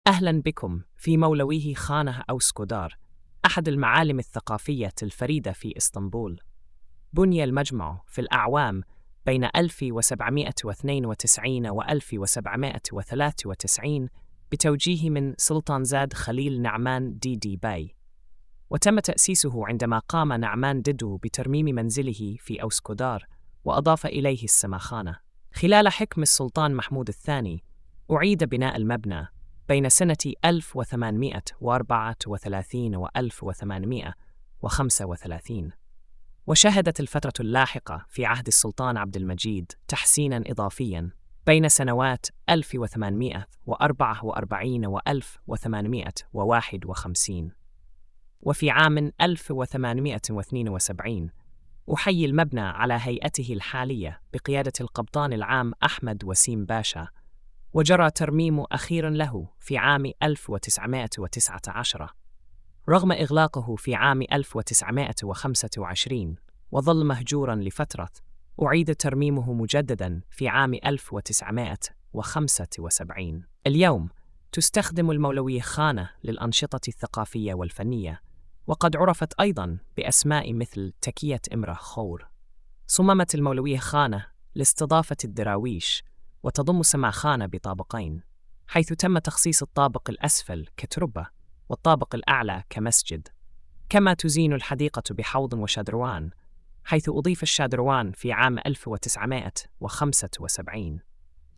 أهلا بكم في مولويه خانة أو سكودار، أحد المعالم الثقافية الفريدة في إسطنبول. بني المجمع في الأعوام بين 1792 و 1793 بتوجيه من سلطان زاد خليل نعمان ديدي باي، وتم تأسيسه عندما قام نعمان ديدو بترميم منزله في أوسكودار وأضاف إليه السماخانة. خلال حكم السلطان محمود الثاني أعيد بناء المبنى بين سنة 1834 و 1835، وشهدت الفترة اللاحقة في عهد السلطان عبد المجيد تحسيناً إضافياً بين سنوات 1844 و 1851. وفي عام 1872 أحيي المبنى على هيئته الحالية بقيادة القبطان العام أحمد وسيم باشا، وجرى ترميم أخير له في عام 1919 رغم إغلاقه في عام 1925 وظل مهجوراً لفترة. أعيد ترميمه مجدداً في عام 1975. اليوم تستخدم المولوية خانة للأنشطة الثقافية والفنية، وقد عرفت أيضاً بأسماء مثل تكية إمرة خور. صممت المولوية خانة لاستضافة الدراويش، وتضم سماخانة بطابقين، حيث تم تخصيص الطابق الأسفل كتربة والطابق الأعلى كمسجد، كما تزين الحديقة بحوض وشادروان، حيث أضيف الشادروان في عام 1975.